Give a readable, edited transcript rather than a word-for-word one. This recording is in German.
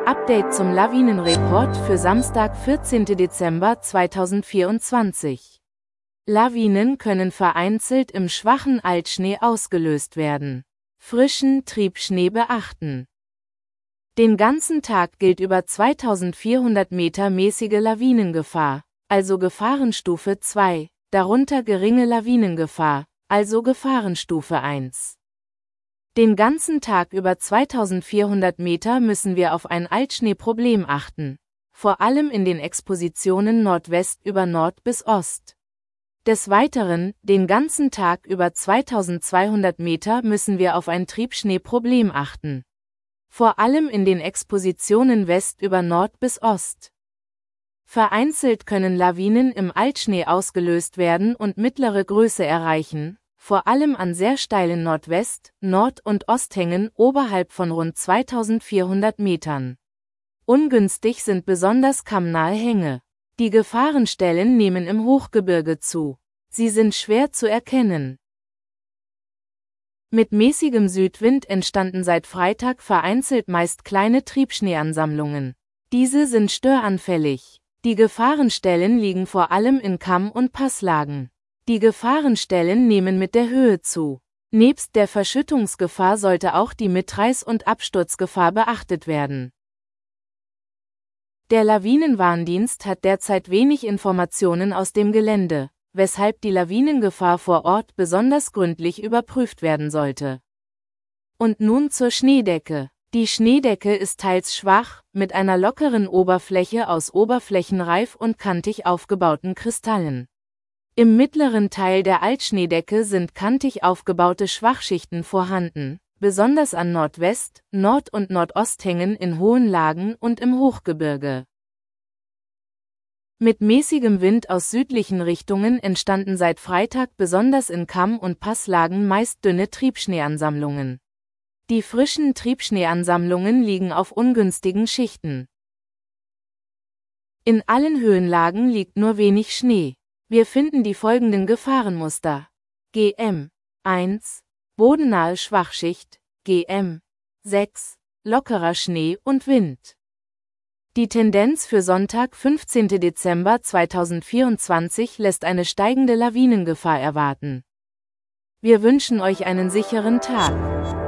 Update zum Lawinenreport für Samstag, 14. Dezember 2024. Lawinen können vereinzelt im schwachen Altschnee ausgelöst werden. Frischen Triebschnee beachten. Den ganzen Tag gilt über 2400 Meter mäßige Lawinengefahr, also Gefahrenstufe 2, darunter geringe Lawinengefahr, also Gefahrenstufe 1. Den ganzen Tag über 2400 Meter müssen wir auf ein Altschneeproblem achten, vor allem in den Expositionen Nordwest über Nord bis Ost. Des Weiteren, den ganzen Tag über 2200 Meter müssen wir auf ein Triebschneeproblem achten. Vor allem in den Expositionen West über Nord bis Ost. Vereinzelt können Lawinen im Altschnee ausgelöst werden und mittlere Größe erreichen, vor allem an sehr steilen Nordwest-, Nord- und Osthängen oberhalb von rund 2400 Metern. Ungünstig sind besonders kammnahe Hänge. Die Gefahrenstellen nehmen im Hochgebirge zu. Sie sind schwer zu erkennen. Mit mäßigem Südwind entstanden seit Freitag vereinzelt meist kleine Triebschneeansammlungen. Diese sind störanfällig. Die Gefahrenstellen liegen vor allem in Kamm- und Passlagen. Die Gefahrenstellen nehmen mit der Höhe zu. Nebst der Verschüttungsgefahr sollte auch die Mitreiß- und Absturzgefahr beachtet werden. Der Lawinenwarndienst hat derzeit wenig Informationen aus dem Gelände, weshalb die Lawinengefahr vor Ort besonders gründlich überprüft werden sollte. Und nun zur Schneedecke. Die Schneedecke ist teils schwach, mit einer lockeren Oberfläche aus oberflächenreif und kantig aufgebauten Kristallen. Im mittleren Teil der Altschneedecke sind kantig aufgebaute Schwachschichten vorhanden, besonders an Nordwest-, Nord- und Nordosthängen in hohen Lagen und im Hochgebirge. Mit mäßigem Wind aus südlichen Richtungen entstanden seit Freitag besonders in Kamm- und Passlagen meist dünne Triebschneeansammlungen. Die frischen Triebschneeansammlungen liegen auf ungünstigen Schichten. In allen Höhenlagen liegt nur wenig Schnee. Wir finden die folgenden Gefahrenmuster. GM 1. Bodennahe Schwachschicht, GM 6. Lockerer Schnee und Wind. Die Tendenz für Sonntag, 15. Dezember 2024 lässt eine steigende Lawinengefahr erwarten. Wir wünschen euch einen sicheren Tag.